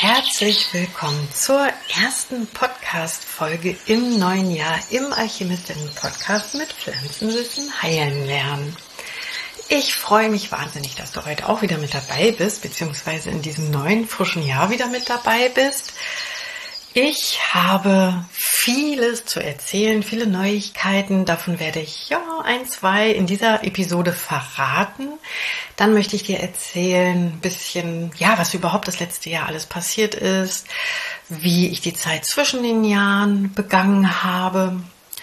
Herzlich willkommen zur ersten Podcast-Folge im neuen Jahr im Alchemistinnen-Podcast mit Pflanzenwissen heilen lernen. Ich freue mich wahnsinnig, dass du heute auch wieder mit dabei bist, beziehungsweise in diesem neuen, frischen Jahr wieder mit dabei bist. Ich habe vieles zu erzählen, viele Neuigkeiten. Davon werde ich ein, zwei in dieser Episode verraten. Dann möchte ich dir erzählen, ein bisschen, was überhaupt das letzte Jahr alles passiert ist, wie ich die Zeit zwischen den Jahren begangen habe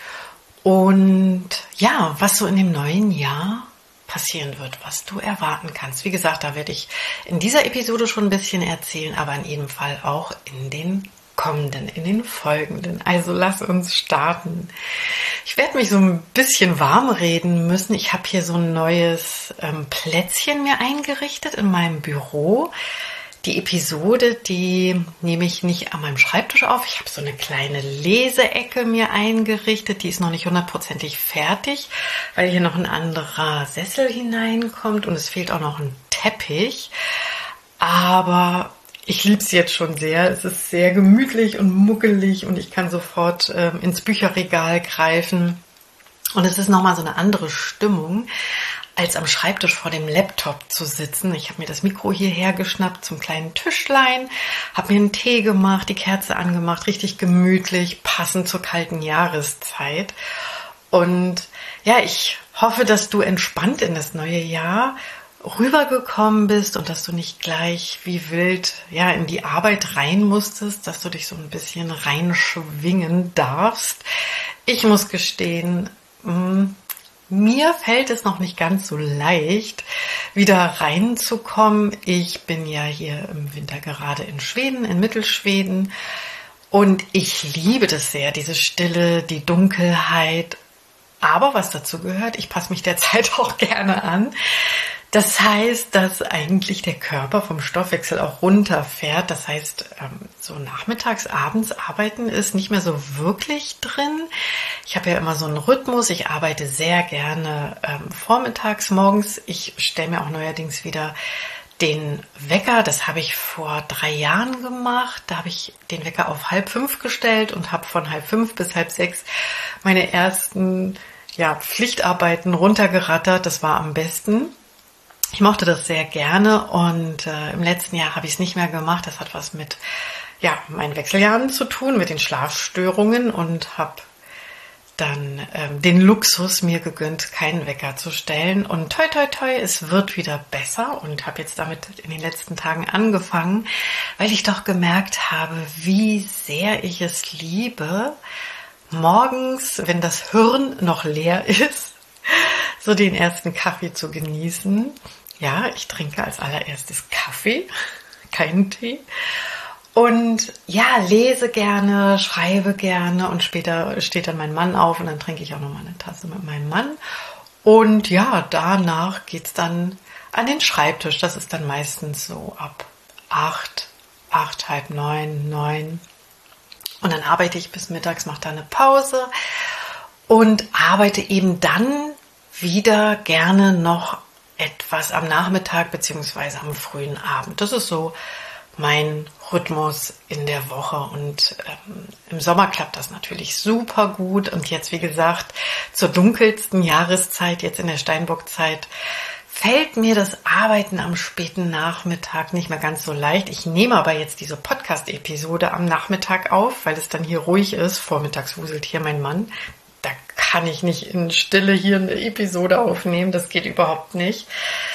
und was so in dem neuen Jahr passieren wird, was du erwarten kannst. Wie gesagt, da werde ich in dieser Episode schon ein bisschen erzählen, aber in jedem Fall auch in den folgenden. Also lass uns starten. Ich werde mich so ein bisschen warm reden müssen. Ich habe hier so ein neues Plätzchen mir eingerichtet in meinem Büro. Die Episode, die nehme ich nicht an meinem Schreibtisch auf. Ich habe so eine kleine Leseecke mir eingerichtet. Die ist noch nicht hundertprozentig fertig, weil hier noch ein anderer Sessel hineinkommt und es fehlt auch noch ein Teppich. Aber ich liebe es jetzt schon sehr. Es ist sehr gemütlich und muckelig und ich kann sofort ins Bücherregal greifen. Und es ist nochmal so eine andere Stimmung, als am Schreibtisch vor dem Laptop zu sitzen. Ich habe mir das Mikro hierher geschnappt zum kleinen Tischlein, habe mir einen Tee gemacht, die Kerze angemacht, richtig gemütlich, passend zur kalten Jahreszeit. Und ich hoffe, dass du entspannt in das neue Jahr rübergekommen bist und dass du nicht gleich wie wild in die Arbeit rein musstest, dass du dich so ein bisschen reinschwingen darfst. Ich muss gestehen, mir fällt es noch nicht ganz so leicht, wieder reinzukommen. Ich bin ja hier im Winter gerade in Schweden, in Mittelschweden, und ich liebe das sehr, diese Stille, die Dunkelheit. Aber was dazu gehört, ich passe mich derzeit auch gerne an. Das heißt, dass eigentlich der Körper vom Stoffwechsel auch runterfährt. Das heißt, so nachmittags, abends arbeiten ist nicht mehr so wirklich drin. Ich habe ja immer so einen Rhythmus. Ich arbeite sehr gerne vormittags, morgens. Ich stelle mir auch neuerdings wieder den Wecker. Das habe ich vor 3 Jahren gemacht. Da habe ich den Wecker auf 4:30 gestellt und habe von 4:30 bis 5:30 meine ersten Pflichtarbeiten runtergerattert. Das war am besten. Ich mochte das sehr gerne und im letzten Jahr habe ich es nicht mehr gemacht. Das hat was mit meinen Wechseljahren zu tun, mit den Schlafstörungen, und habe dann den Luxus mir gegönnt, keinen Wecker zu stellen. Und toi, toi, toi, es wird wieder besser, und habe jetzt damit in den letzten Tagen angefangen, weil ich doch gemerkt habe, wie sehr ich es liebe, morgens, wenn das Hirn noch leer ist, so den ersten Kaffee zu genießen. Ja, ich trinke als allererstes Kaffee, keinen Tee. Und lese gerne, schreibe gerne, und später steht dann mein Mann auf und dann trinke ich auch nochmal eine Tasse mit meinem Mann. Und danach geht's dann an den Schreibtisch. Das ist dann meistens so ab 8, 8:30, 9. Und dann arbeite ich bis mittags, mache dann eine Pause und arbeite eben dann wieder gerne noch etwas am Nachmittag bzw. am frühen Abend. Das ist so mein Rhythmus in der Woche, und im Sommer klappt das natürlich super gut. Und jetzt, wie gesagt, zur dunkelsten Jahreszeit, jetzt in der Steinbockzeit, fällt mir das Arbeiten am späten Nachmittag nicht mehr ganz so leicht. Ich nehme aber jetzt diese Podcast-Episode am Nachmittag auf, weil es dann hier ruhig ist. Vormittags wuselt hier mein Mann. Da kann ich nicht in Stille hier eine Episode aufnehmen. Das geht überhaupt nicht.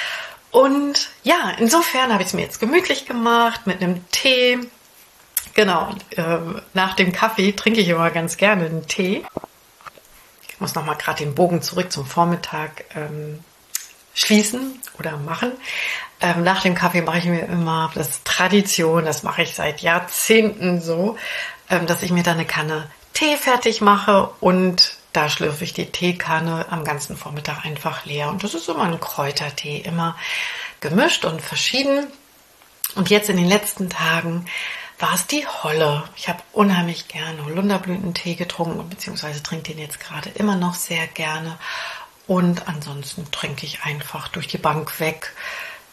Und insofern habe ich es mir jetzt gemütlich gemacht mit einem Tee. Genau, nach dem Kaffee trinke ich immer ganz gerne einen Tee. Ich muss nochmal gerade den Bogen zurück zum Vormittag schließen oder machen. Nach dem Kaffee mache ich mir immer, das ist Tradition, das mache ich seit Jahrzehnten so, dass ich mir da eine Kanne Tee fertig mache, und da schlürfe ich die Teekanne am ganzen Vormittag einfach leer. Und das ist immer ein Kräutertee, immer gemischt und verschieden. Und jetzt in den letzten Tagen war es die Holle. Ich habe unheimlich gerne Holunderblütentee getrunken, beziehungsweise trinke den jetzt gerade immer noch sehr gerne. Und ansonsten trinke ich einfach durch die Bank weg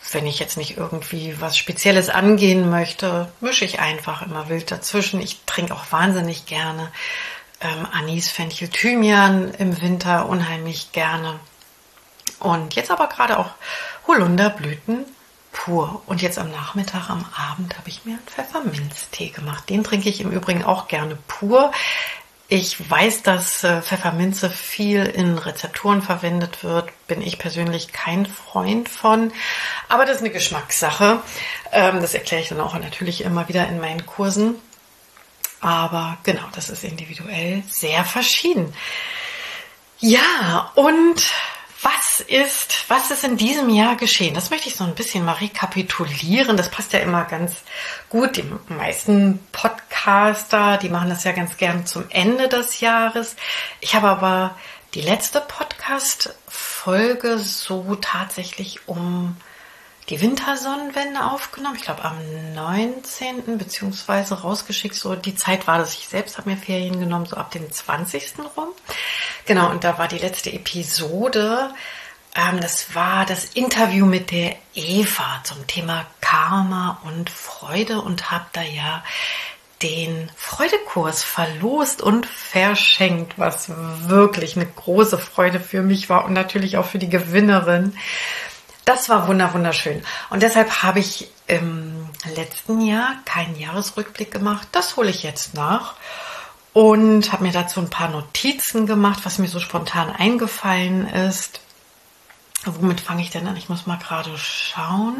wenn ich jetzt nicht irgendwie was Spezielles angehen möchte, mische ich einfach immer wild dazwischen. Ich trinke auch wahnsinnig gerne Anis, Fenchel, Thymian im Winter unheimlich gerne. Und jetzt aber gerade auch Holunderblüten pur. Und jetzt am Nachmittag, am Abend habe ich mir einen Pfefferminztee gemacht. Den trinke ich im Übrigen auch gerne pur. Ich weiß, dass Pfefferminze viel in Rezepturen verwendet wird. Bin ich persönlich kein Freund von. Aber das ist eine Geschmackssache. Das erkläre ich dann auch natürlich immer wieder in meinen Kursen. Aber genau, das ist individuell sehr verschieden. Ja, und was ist in diesem Jahr geschehen? Das möchte ich so ein bisschen mal rekapitulieren. Das passt ja immer ganz gut. Die meisten Podcaster, die machen das ja ganz gern zum Ende des Jahres. Ich habe aber die letzte Podcast-Folge so tatsächlich um die Wintersonnenwende aufgenommen. Ich glaube am 19. beziehungsweise rausgeschickt. So die Zeit war das. Ich selbst habe mir Ferien genommen, so ab dem 20. rum. Genau, und da war die letzte Episode. Das war das Interview mit der Eva zum Thema Karma und Freude und habe da ja den Freudekurs verlost und verschenkt, was wirklich eine große Freude für mich war und natürlich auch für die Gewinnerin. Das war wunderschön. Und deshalb habe ich im letzten Jahr keinen Jahresrückblick gemacht. Das hole ich jetzt nach und habe mir dazu ein paar Notizen gemacht, was mir so spontan eingefallen ist. Womit fange ich denn an? Ich muss mal gerade schauen.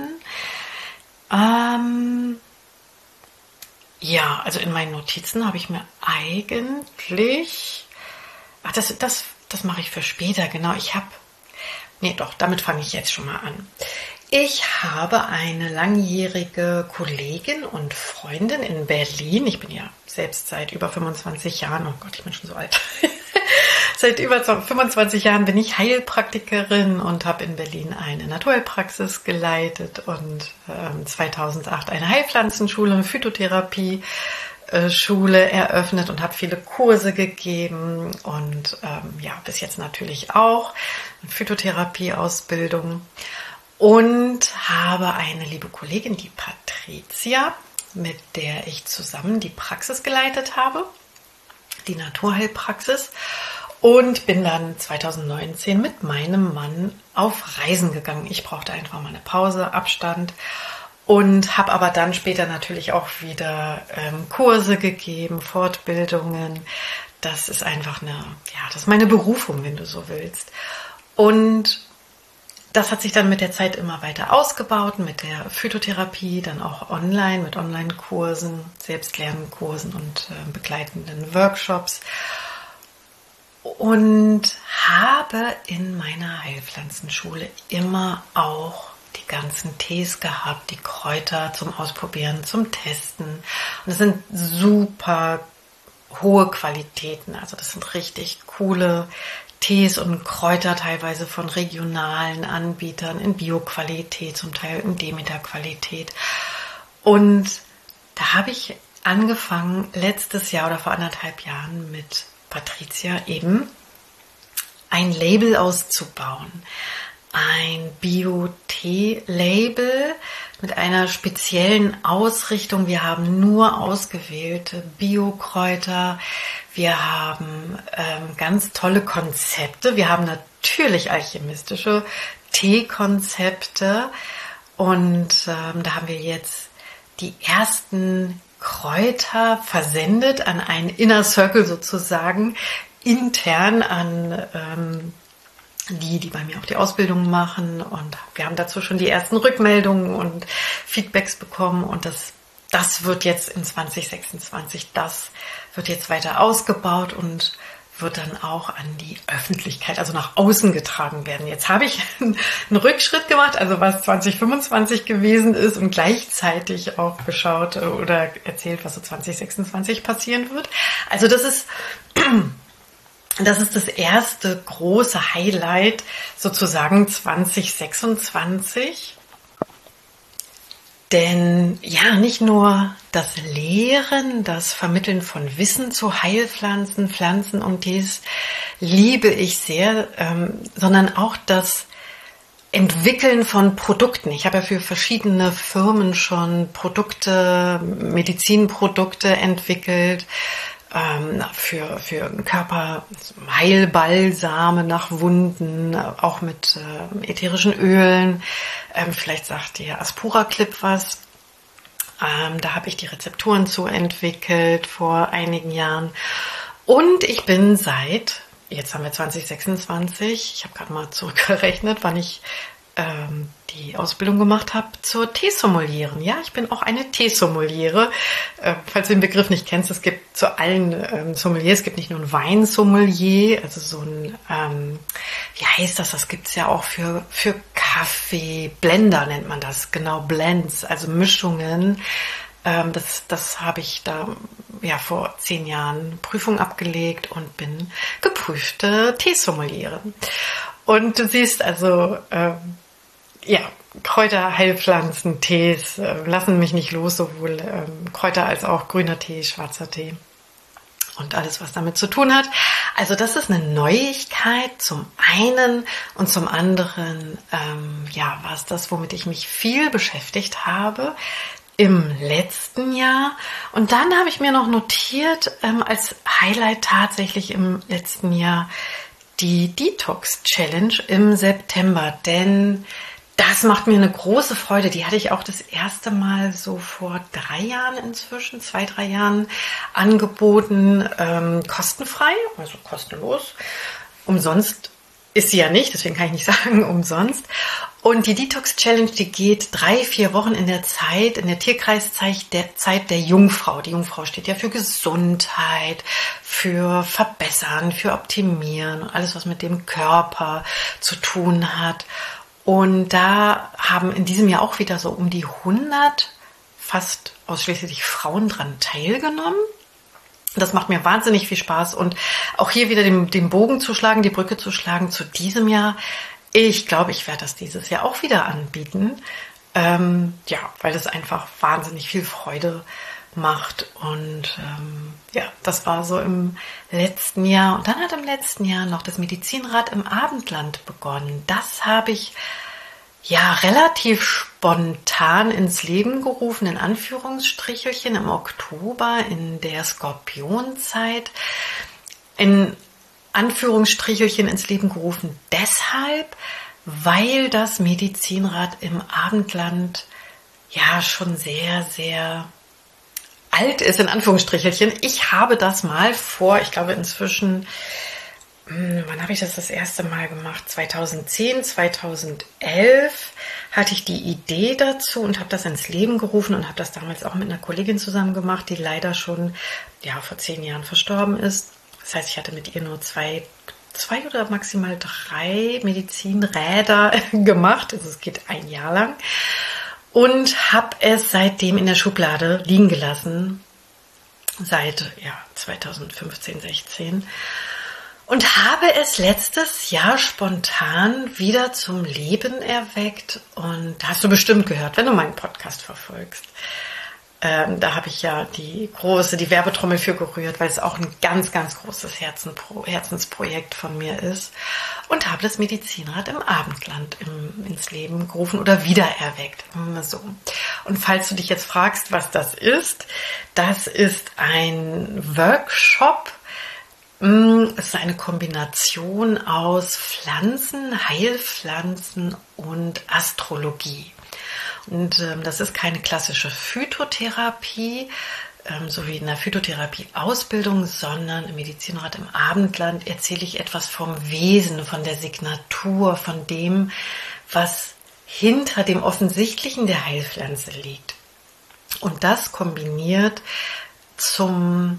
Ja, also in meinen Notizen habe ich mir eigentlich... das mache ich für später, genau. Damit fange ich jetzt schon mal an. Ich habe eine langjährige Kollegin und Freundin in Berlin. Ich bin ja selbst seit über 25 Jahren, oh Gott, ich bin schon so alt. Seit über 25 Jahren bin ich Heilpraktikerin und habe in Berlin eine Naturheilpraxis geleitet und 2008 eine Heilpflanzenschule, eine Phytotherapie Schule eröffnet und habe viele Kurse gegeben und bis jetzt natürlich auch Phytotherapie-Ausbildung und habe eine liebe Kollegin, die Patricia, mit der ich zusammen die Praxis geleitet habe, die Naturheilpraxis, und bin dann 2019 mit meinem Mann auf Reisen gegangen. Ich brauchte einfach mal eine Pause, Abstand. Und habe aber dann später natürlich auch wieder Kurse gegeben, Fortbildungen. Das ist einfach das ist meine Berufung, wenn du so willst. Und das hat sich dann mit der Zeit immer weiter ausgebaut, mit der Phytotherapie, dann auch online, mit Online-Kursen, Selbstlernkursen und begleitenden Workshops. Und habe in meiner Heilpflanzenschule immer auch die ganzen Tees gehabt, die Kräuter zum Ausprobieren, zum Testen. Und das sind super hohe Qualitäten. Also das sind richtig coole Tees und Kräuter, teilweise von regionalen Anbietern in Bio-Qualität, zum Teil in Demeter-Qualität. Und da habe ich angefangen, letztes Jahr oder vor 1,5 Jahren mit Patricia eben ein Label auszubauen. Ein Bio-Tee-Label mit einer speziellen Ausrichtung. Wir haben nur ausgewählte Bio-Kräuter. Wir haben ganz tolle Konzepte. Wir haben natürlich alchemistische Teekonzepte. Und da haben wir jetzt die ersten Kräuter versendet an einen Inner Circle sozusagen, intern an die bei mir auch die Ausbildung machen, und wir haben dazu schon die ersten Rückmeldungen und Feedbacks bekommen, und das wird jetzt in 2026, das wird jetzt weiter ausgebaut und wird dann auch an die Öffentlichkeit, also nach außen getragen werden. Jetzt habe ich einen Rückschritt gemacht, also was 2025 gewesen ist, und gleichzeitig auch geschaut oder erzählt, was so 2026 passieren wird. Also das ist das erste große Highlight sozusagen 2026. Denn ja, nicht nur das Lehren, das Vermitteln von Wissen zu Heilpflanzen, Pflanzen und Tees liebe ich sehr, sondern auch das Entwickeln von Produkten. Ich habe ja für verschiedene Firmen schon Produkte, Medizinprodukte entwickelt, für Körperheilbalsame nach Wunden, auch mit ätherischen Ölen. Vielleicht sagt dir Aspura Clip was. Da habe ich die Rezepturen zu entwickelt vor einigen Jahren. Und ich bin jetzt haben wir 2026, ich habe gerade mal zurückgerechnet, wann ich die Ausbildung gemacht habe zur Teesommeliere. Ja, ich bin auch eine Teesommeliere. Falls du den Begriff nicht kennst, es gibt zu allen Sommeliers, es gibt nicht nur ein Weinsommelier, also so ein, wie heißt das? Das gibt's ja auch für Kaffee. Blender nennt man das, genau, Blends, also Mischungen. Das habe ich da vor 10 Jahren Prüfung abgelegt und bin geprüfte Teesommeliere. Und du siehst also, Kräuter, Heilpflanzen, Tees lassen mich nicht los, sowohl Kräuter als auch grüner Tee, schwarzer Tee und alles, was damit zu tun hat. Also das ist eine Neuigkeit zum einen und zum anderen, war es das, womit ich mich viel beschäftigt habe im letzten Jahr. Und dann habe ich mir noch notiert, als Highlight tatsächlich im letzten Jahr die Detox Challenge im September, denn das macht mir eine große Freude. Die hatte ich auch das erste Mal so vor 3 Jahren inzwischen, 2, 3 Jahren angeboten, kostenfrei, also kostenlos. Umsonst ist sie ja nicht, deswegen kann ich nicht sagen umsonst. Und die Detox Challenge, die geht 3, 4 Wochen in der Tierkreiszeit der Jungfrau. Die Jungfrau steht ja für Gesundheit, für Verbessern, für Optimieren, alles, was mit dem Körper zu tun hat. Und da haben in diesem Jahr auch wieder so um die 100 fast ausschließlich Frauen dran teilgenommen. Das macht mir wahnsinnig viel Spaß und auch hier wieder den Bogen zu schlagen, die Brücke zu schlagen zu diesem Jahr. Ich glaube, ich werde das dieses Jahr auch wieder anbieten, weil das einfach wahnsinnig viel Freude macht. Und das war so im letzten Jahr. Und dann hat im letzten Jahr noch das Medizinrad im Abendland begonnen. Das habe ich relativ spontan ins Leben gerufen, in Anführungsstrichelchen, im Oktober, in der Skorpionzeit. In Anführungsstrichelchen ins Leben gerufen deshalb, weil das Medizinrad im Abendland schon sehr, sehr alt ist, in Anführungsstrichelchen. Ich habe das mal vor, ich glaube inzwischen, wann habe ich das erste Mal gemacht? 2010, 2011 hatte ich die Idee dazu und habe das ins Leben gerufen und habe das damals auch mit einer Kollegin zusammen gemacht, die leider schon vor 10 Jahren verstorben ist. Das heißt, ich hatte mit ihr nur zwei oder maximal 3 Medizinräder gemacht. Also es geht 1 Jahr lang. Und habe es seitdem in der Schublade liegen gelassen. Seit 2015, 16. Und habe es letztes Jahr spontan wieder zum Leben erweckt. Und da hast du bestimmt gehört, wenn du meinen Podcast verfolgst. Da habe ich die Werbetrommel für gerührt, weil es auch ein ganz, ganz großes Herzensprojekt von mir ist. Und habe das Medizinrad im Abendland ins Leben gerufen oder wiedererweckt. So. Und falls du dich jetzt fragst, was das ist ein Workshop. Es ist eine Kombination aus Pflanzen, Heilpflanzen und Astrologie. Und das ist keine klassische Phytotherapie, so wie in der Phytotherapie-Ausbildung, sondern im Medizinrad im Abendland erzähle ich etwas vom Wesen, von der Signatur, von dem, was hinter dem Offensichtlichen der Heilpflanze liegt. Und das kombiniert zur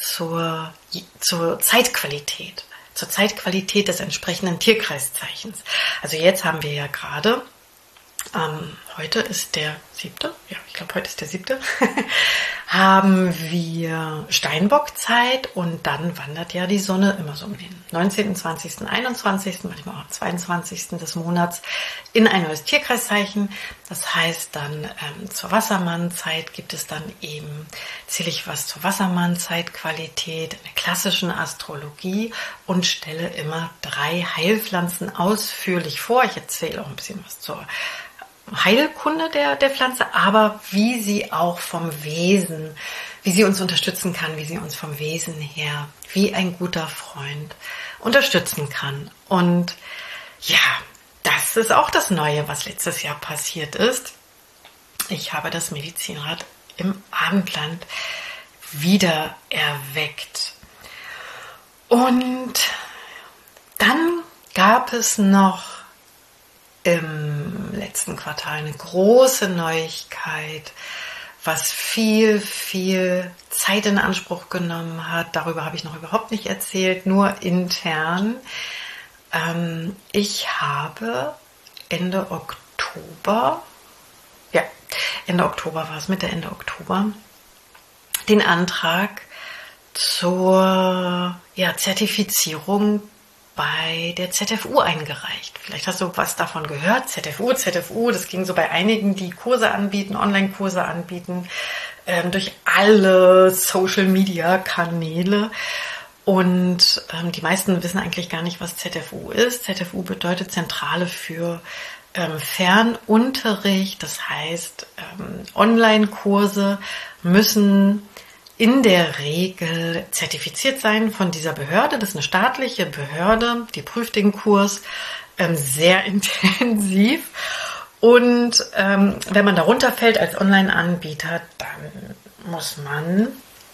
Zeitqualität, des entsprechenden Tierkreiszeichens. Also jetzt haben wir ja gerade, heute ist der 7. Ja, ich glaube, heute ist der 7. haben wir Steinbockzeit und dann wandert ja die Sonne immer so um den 19., 20., 21., manchmal auch 22. des Monats in ein neues Tierkreiszeichen. Das heißt dann zur Wassermannzeit gibt es dann eben, zähle ich was zur Wassermannzeitqualität in der klassischen Astrologie und stelle immer 3 Heilpflanzen ausführlich vor. Ich erzähle auch ein bisschen was zur Heilkunde der Pflanze, aber wie sie auch vom Wesen, wie sie uns unterstützen kann, wie sie uns vom Wesen her, wie ein guter Freund unterstützen kann. Und ja, das ist auch das Neue, was letztes Jahr passiert ist. Ich habe das Medizinrad im Abendland wieder erweckt. Und dann gab es noch im letzten Quartal eine große Neuigkeit, was viel, viel Zeit in Anspruch genommen hat. Darüber habe ich noch überhaupt nicht erzählt, nur intern. Ich habe Ende Oktober war es, Ende Oktober, den Antrag zur Zertifizierung bei der ZFU eingereicht. Vielleicht hast du was davon gehört. ZFU, das ging so bei einigen, die Kurse anbieten, Online-Kurse anbieten, durch alle Social-Media-Kanäle. Und die meisten wissen eigentlich gar nicht, was ZFU ist. ZFU bedeutet Zentrale für Fernunterricht. Das heißt, Online-Kurse müssen in der Regel zertifiziert sein von dieser Behörde. Das ist eine staatliche Behörde, die prüft den Kurs sehr intensiv. Und wenn man darunter fällt als Online-Anbieter, dann muss man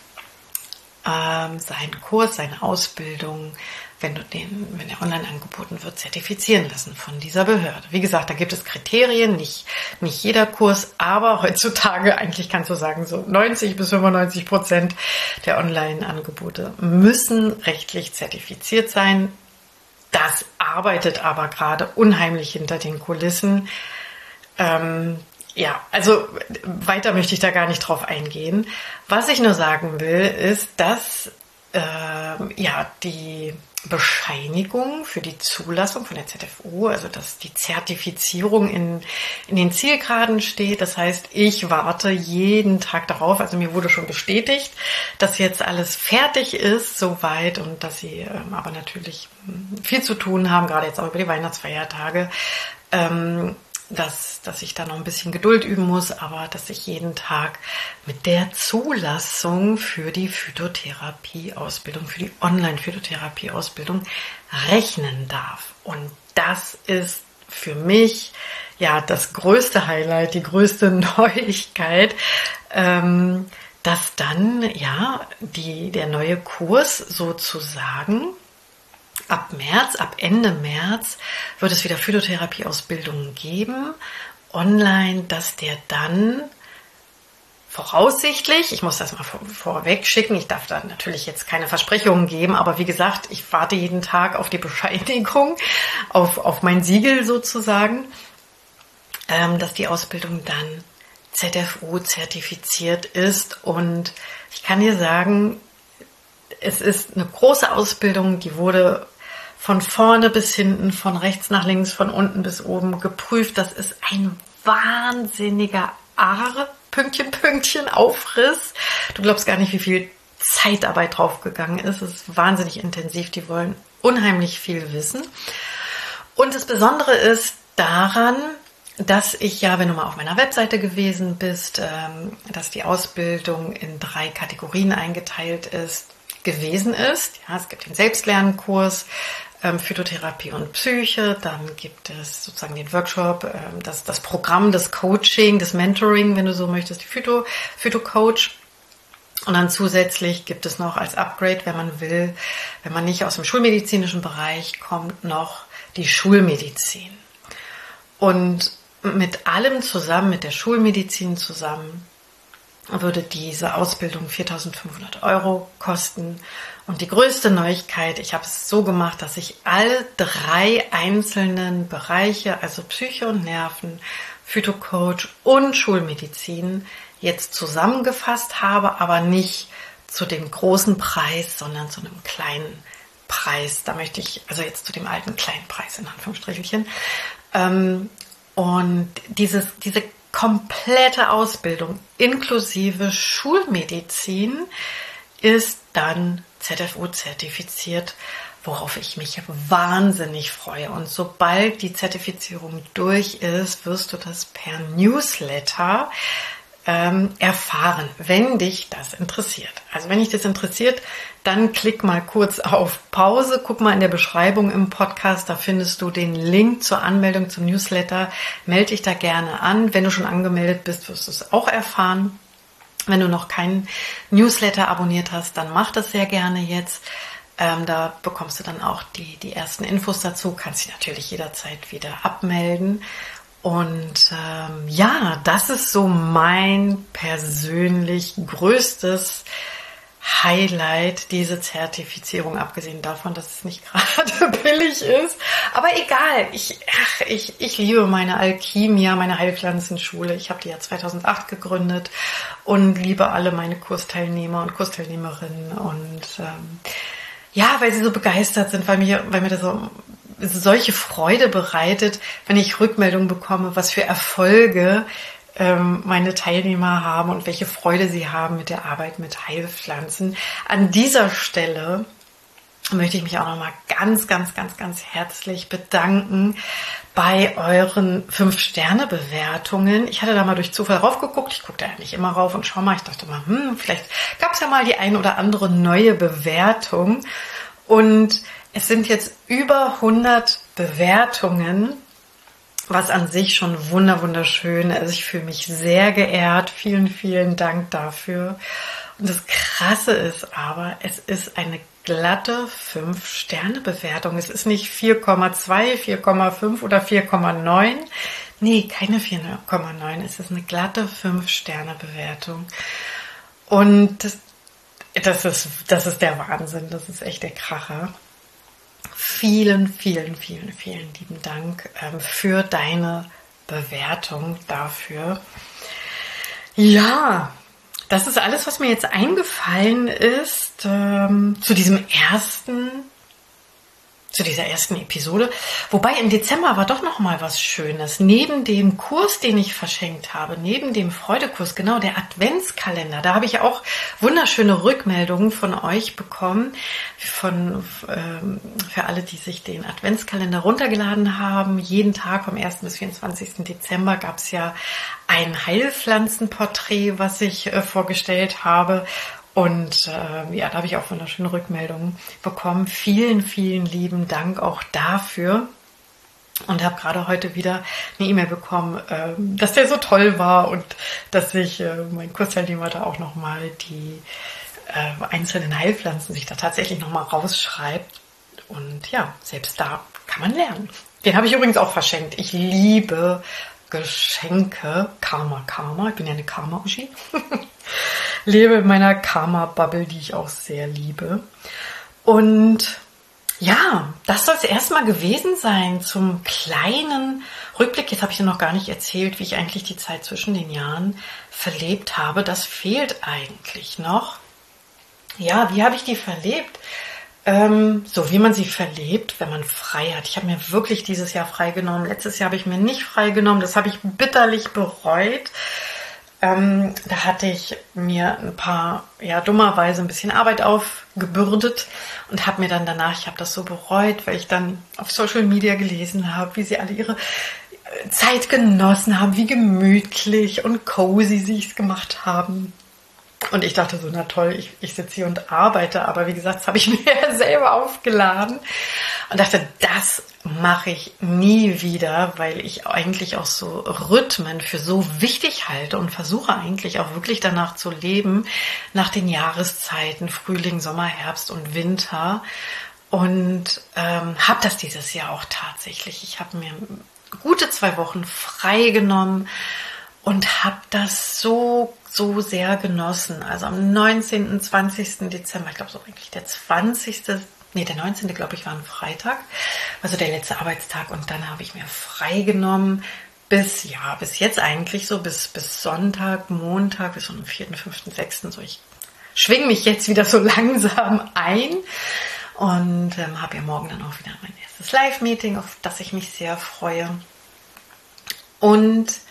seinen Kurs, seine Ausbildung, wenn der online angeboten wird, zertifizieren lassen von dieser Behörde. Wie gesagt, da gibt es Kriterien, nicht jeder Kurs, aber heutzutage eigentlich kannst du sagen, so 90-95% der Online-Angebote müssen rechtlich zertifiziert sein. Das arbeitet aber gerade unheimlich hinter den Kulissen. Also weiter möchte ich da gar nicht drauf eingehen. Was ich nur sagen will, ist, dass die Bescheinigung für die Zulassung von der ZFU, also dass die Zertifizierung in den Zielgeraden steht. Das heißt, ich warte jeden Tag darauf, also mir wurde schon bestätigt, dass jetzt alles fertig ist soweit und dass sie aber natürlich viel zu tun haben, gerade jetzt auch über die Weihnachtsfeiertage, dass ich da noch ein bisschen Geduld üben muss, aber dass ich jeden Tag mit der Zulassung für die Phytotherapie-Ausbildung, für die Online-Phytotherapie-Ausbildung rechnen darf. Und das ist für mich das größte Highlight, die größte Neuigkeit, dass dann der neue Kurs sozusagen ab Ende März wird es wieder Phytotherapie-Ausbildungen geben, online, dass der dann voraussichtlich, ich muss das mal vorweg schicken, ich darf da natürlich jetzt keine Versprechungen geben, aber wie gesagt, ich warte jeden Tag auf die Bescheinigung, auf mein Siegel sozusagen, dass die Ausbildung dann ZFU zertifiziert ist. Und ich kann dir sagen, es ist eine große Ausbildung, die wurde von vorne bis hinten, von rechts nach links, von unten bis oben geprüft. Das ist ein wahnsinniger Aufriss. Du glaubst gar nicht, wie viel Zeitarbeit draufgegangen ist. Es ist wahnsinnig intensiv. Die wollen unheimlich viel wissen. Und das Besondere ist daran, dass ich wenn du mal auf meiner Webseite gewesen bist, dass die Ausbildung in 3 Kategorien eingeteilt gewesen ist. Ja, es gibt den Selbstlernkurs, Phytotherapie und Psyche, dann gibt es sozusagen den Workshop, das Programm, das Coaching, das Mentoring, wenn du so möchtest, die Phyto-Coach. Und dann zusätzlich gibt es noch als Upgrade, wenn man will, wenn man nicht aus dem schulmedizinischen Bereich kommt, noch die Schulmedizin. Und mit allem zusammen, mit der Schulmedizin zusammen, würde diese Ausbildung 4.500 € kosten. Und die größte Neuigkeit, ich habe es so gemacht, dass ich alle 3 einzelnen Bereiche, also Psyche und Nerven, Phytocoach und Schulmedizin, jetzt zusammengefasst habe, aber nicht zu dem großen Preis, sondern zu einem kleinen Preis. Da möchte ich, also jetzt zu dem alten kleinen Preis in Anführungsstrichelchen. Und diese komplette Ausbildung inklusive Schulmedizin ist dann ZFU-zertifiziert, worauf ich mich wahnsinnig freue. Und sobald die Zertifizierung durch ist, wirst du das per Newsletter erfahren, wenn dich das interessiert. Also wenn dich das interessiert, dann klick mal kurz auf Pause, guck mal in der Beschreibung im Podcast, da findest du den Link zur Anmeldung zum Newsletter. Melde dich da gerne an. Wenn du schon angemeldet bist, wirst du es auch erfahren. Wenn du noch keinen Newsletter abonniert hast, dann mach das sehr gerne jetzt. Da bekommst du dann auch die ersten Infos dazu, kannst dich natürlich jederzeit wieder abmelden. Und das ist so mein persönlich größtes Highlight, diese Zertifizierung, abgesehen davon, dass es nicht gerade billig ist. Aber egal, ich liebe meine Alchimia, meine Heilpflanzenschule. Ich habe die ja 2008 gegründet und liebe alle meine Kursteilnehmer und Kursteilnehmerinnen. Und weil sie so begeistert sind, weil mir das so solche Freude bereitet, wenn ich Rückmeldungen bekomme, was für Erfolge meine Teilnehmer haben und welche Freude sie haben mit der Arbeit mit Heilpflanzen. An dieser Stelle möchte ich mich auch nochmal ganz, ganz, ganz, ganz herzlich bedanken bei euren 5-Sterne-Bewertungen. Ich hatte da mal durch Zufall raufgeguckt. Ich gucke da ja nicht immer rauf und schau mal. Ich dachte mal, vielleicht gab es ja mal die ein oder andere neue Bewertung. Und es sind jetzt über 100 Bewertungen, was an sich schon wunderschön ist. Also ich fühle mich sehr geehrt. Vielen, vielen Dank dafür. Und das Krasse ist aber, es ist eine glatte 5-Sterne-Bewertung. Es ist nicht 4,2, 4,5 oder 4,9. Nee, keine 4,9. Es ist eine glatte 5-Sterne-Bewertung. Und das ist der Wahnsinn. Das ist echt der Kracher. Vielen, vielen, vielen, vielen lieben Dank für deine Bewertung dafür. Ja, das ist alles, was mir jetzt eingefallen ist zu dieser ersten Episode. Wobei im Dezember war doch noch mal was Schönes. Neben dem Kurs, den ich verschenkt habe, neben dem Freudekurs, genau, der Adventskalender, da habe ich auch wunderschöne Rückmeldungen von euch bekommen, für alle, die sich den Adventskalender runtergeladen haben. Jeden Tag vom 1. bis 24. Dezember gab es ja ein Heilpflanzenporträt, was ich vorgestellt habe. Und da habe ich auch wunderschöne Rückmeldungen bekommen. Vielen, vielen lieben Dank auch dafür. Und habe gerade heute wieder eine E-Mail bekommen, dass der so toll war und dass sich mein Kursteilnehmer da auch nochmal die einzelnen Heilpflanzen sich da tatsächlich nochmal rausschreibt. Und ja, selbst da kann man lernen. Den habe ich übrigens auch verschenkt. Ich liebe Geschenke. Karma. Ich bin ja eine Karma-Uschi. Lebe in meiner Karma-Bubble, die ich auch sehr liebe. Und ja, das soll es erstmal gewesen sein zum kleinen Rückblick. Jetzt habe ich dir noch gar nicht erzählt, wie ich eigentlich die Zeit zwischen den Jahren verlebt habe. Das fehlt eigentlich noch. Ja, wie habe ich die verlebt? So wie man sie verlebt, wenn man frei hat. Ich habe mir wirklich dieses Jahr freigenommen. Letztes Jahr habe ich mir nicht freigenommen. Das habe ich bitterlich bereut. Da hatte ich mir dummerweise ein bisschen Arbeit aufgebürdet und habe mir dann danach, ich habe das so bereut, weil ich dann auf Social Media gelesen habe, wie sie alle ihre Zeit genossen haben, wie gemütlich und cozy sie es gemacht haben. Und ich dachte so, na toll, ich sitze hier und arbeite, aber wie gesagt, das habe ich mir ja selber aufgeladen und dachte, das mache ich nie wieder, weil ich eigentlich auch so Rhythmen für so wichtig halte und versuche eigentlich auch wirklich danach zu leben, nach den Jahreszeiten, Frühling, Sommer, Herbst und Winter. Und habe das dieses Jahr auch tatsächlich. Ich habe mir gute 2 Wochen frei genommen und habe das so so sehr genossen. Also am 19., 20. Dezember, ich glaube so eigentlich der 19. glaube ich war ein Freitag, also der letzte Arbeitstag, und dann habe ich mir frei genommen bis jetzt eigentlich so, bis Sonntag, Montag, bis zum 4., 5., 6. so. Ich schwinge mich jetzt wieder so langsam ein und habe ja morgen dann auch wieder mein erstes Live-Meeting, auf das ich mich sehr freue. Und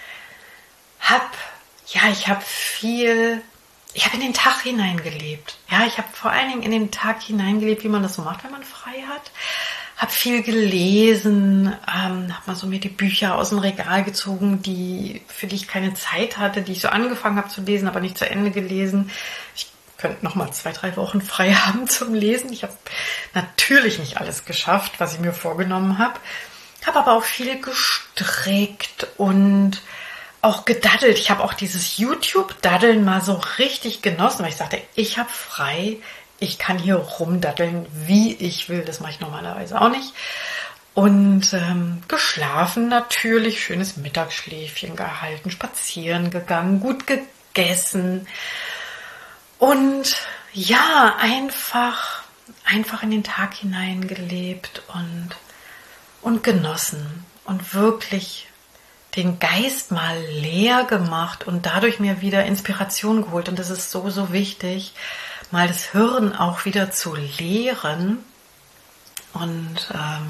ich habe in den Tag hineingelebt. Ja, ich habe vor allen Dingen in den Tag hineingelebt, wie man das so macht, wenn man frei hat. Habe viel gelesen, habe mal so mir die Bücher aus dem Regal gezogen, für die ich keine Zeit hatte, die ich so angefangen habe zu lesen, aber nicht zu Ende gelesen. Ich könnte noch mal 2, 3 Wochen frei haben zum Lesen. Ich habe natürlich nicht alles geschafft, was ich mir vorgenommen habe. Habe aber auch viel gestrickt und auch gedaddelt. Ich habe auch dieses YouTube-Daddeln mal so richtig genossen, weil ich sagte, ich habe frei, ich kann hier rumdaddeln, wie ich will. Das mache ich normalerweise auch nicht. Und geschlafen natürlich, schönes Mittagsschläfchen gehalten, spazieren gegangen, gut gegessen. Und ja, einfach in den Tag hineingelebt und genossen und wirklich den Geist mal leer gemacht und dadurch mir wieder Inspiration geholt. Und das ist so, so wichtig, mal das Hirn auch wieder zu leeren und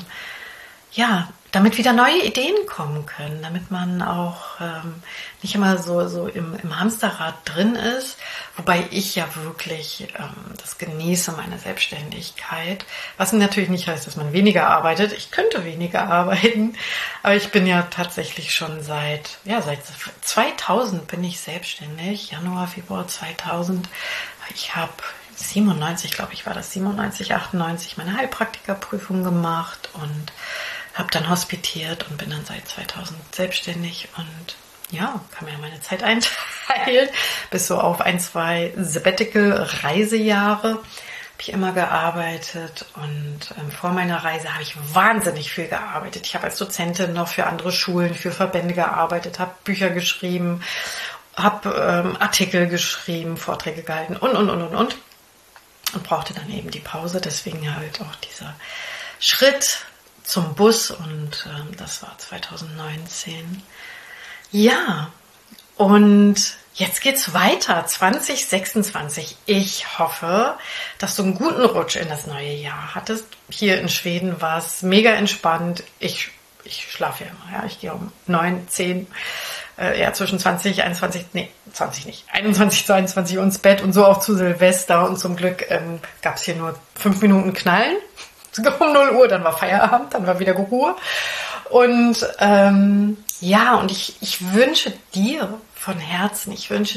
damit wieder neue Ideen kommen können, damit man auch nicht immer so im Hamsterrad drin ist, wobei ich ja wirklich das genieße, meine Selbstständigkeit, was natürlich nicht heißt, dass man weniger arbeitet. Ich könnte weniger arbeiten, aber ich bin ja tatsächlich schon seit 2000 bin ich selbstständig, Januar, Februar 2000. Ich habe 97, glaube ich, war das 97, 98 meine Heilpraktikerprüfung gemacht und habe dann hospitiert und bin dann seit 2000 selbstständig und ja, kann mir meine Zeit einteilen. Bis so auf 1, 2 Sabbatical-Reisejahre habe ich immer gearbeitet und vor meiner Reise habe ich wahnsinnig viel gearbeitet. Ich habe als Dozentin noch für andere Schulen, für Verbände gearbeitet, habe Bücher geschrieben, habe Artikel geschrieben, Vorträge gehalten und brauchte dann eben die Pause. Deswegen halt auch dieser Schritt zum Bus und das war 2019. Ja, und jetzt geht's weiter, 2026. Ich hoffe, dass du einen guten Rutsch in das neue Jahr hattest. Hier in Schweden war es mega entspannt. Ich schlafe ja immer, ja. Ich gehe um 9, 10, zwischen 20, 21, nee, 20 nicht, 21, 22 Uhr ins Bett und so auch zu Silvester. Und zum Glück gab es hier nur 5 Minuten Knallen. Um 0 Uhr, dann war Feierabend, dann war wieder Ruhe. Und und ich wünsche dir von Herzen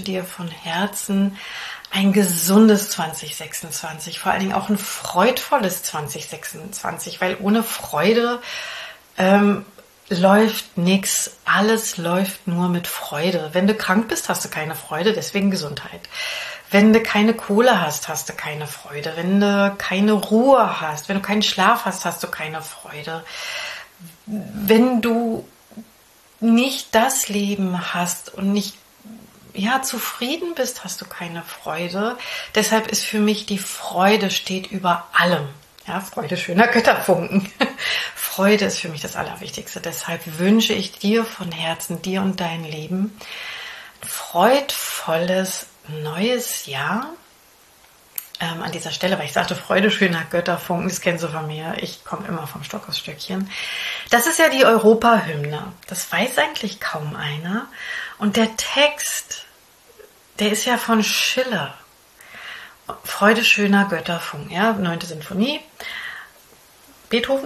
ein gesundes 2026, vor allen Dingen auch ein freudvolles 2026, weil ohne Freude läuft nichts, alles läuft nur mit Freude. Wenn du krank bist, hast du keine Freude, deswegen Gesundheit. Wenn du keine Kohle hast, hast du keine Freude. Wenn du keine Ruhe hast, wenn du keinen Schlaf hast, hast du keine Freude. Wenn du nicht das Leben hast und nicht zufrieden bist, hast du keine Freude. Deshalb ist für mich die Freude steht über allem. Ja, Freude schöner Götterfunken. Freude ist für mich das Allerwichtigste. Deshalb wünsche ich dir von Herzen, dir und dein Leben, ein freudvolles neues Jahr. An dieser Stelle, weil ich sagte, Freude schöner Götterfunken, das kennst du von mir. Ich komme immer vom Stock aufs Stöckchen. Das ist ja die Europahymne. Das weiß eigentlich kaum einer. Und der Text, der ist ja von Schiller. Freude schöner Götterfunken, ja, 9. Sinfonie. Beethoven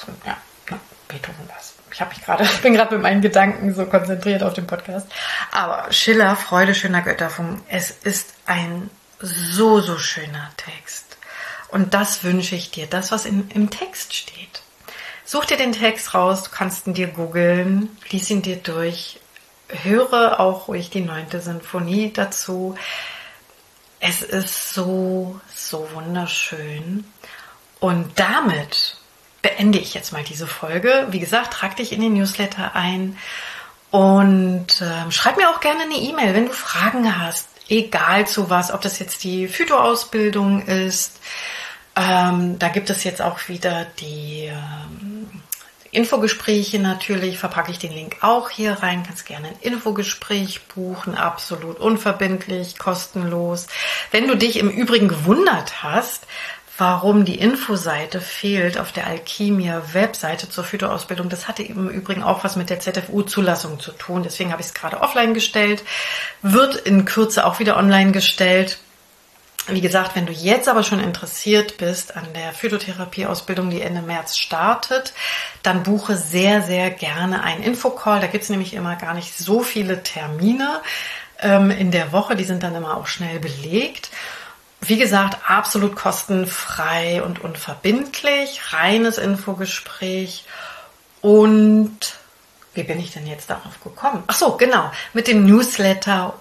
was. Ich bin gerade mit meinen Gedanken so konzentriert auf den Podcast. Aber Schiller, Freude schöner Götterfunken, es ist ein so, so schöner Text. Und das wünsche ich dir, das, was im Text steht. Such dir den Text raus, du kannst ihn dir googeln, lies ihn dir durch, höre auch ruhig die 9. Sinfonie dazu. Es ist so, so wunderschön. Und damit beende ich jetzt mal diese Folge. Wie gesagt, trag dich in den Newsletter ein und schreib mir auch gerne eine E-Mail, wenn du Fragen hast. egal zu was, ob das jetzt die Phytoausbildung ist. Da gibt es jetzt auch wieder die Infogespräche natürlich, verpacke ich den Link auch hier rein, kannst gerne ein Infogespräch buchen, absolut unverbindlich, kostenlos. Wenn du dich im Übrigen gewundert hast, warum die Infoseite fehlt auf der Alchemia Webseite zur Phytoausbildung, das hatte im Übrigen auch was mit der ZFU-Zulassung zu tun, deswegen habe ich es gerade offline gestellt, wird in Kürze auch wieder online gestellt. Wie gesagt, wenn du jetzt aber schon interessiert bist an der Phytotherapie-Ausbildung, die Ende März startet, dann buche sehr, sehr gerne einen Infocall. Da gibt es nämlich immer gar nicht so viele Termine in der Woche. Die sind dann immer auch schnell belegt. Wie gesagt, absolut kostenfrei und unverbindlich. Reines Infogespräch. Und wie bin ich denn jetzt darauf gekommen? Ach so, genau. Mit dem Newsletter,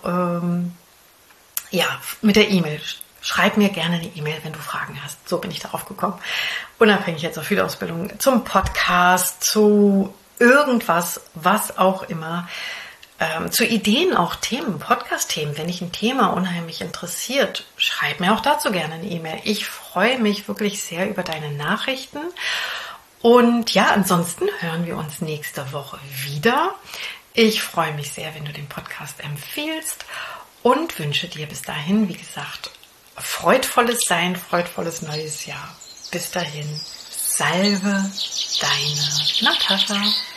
mit der E-Mail. Schreib mir gerne eine E-Mail, wenn du Fragen hast. So bin ich darauf gekommen. Unabhängig jetzt zur Phytoausbildung, zum Podcast, zu irgendwas, was auch immer. Zu Ideen auch Themen, Podcast-Themen. Wenn dich ein Thema unheimlich interessiert, schreib mir auch dazu gerne eine E-Mail. Ich freue mich wirklich sehr über deine Nachrichten. Und ja, ansonsten hören wir uns nächste Woche wieder. Ich freue mich sehr, wenn du den Podcast empfiehlst und wünsche dir bis dahin, wie gesagt, freudvolles Sein, freudvolles neues Jahr. Bis dahin, salve deine Natascha.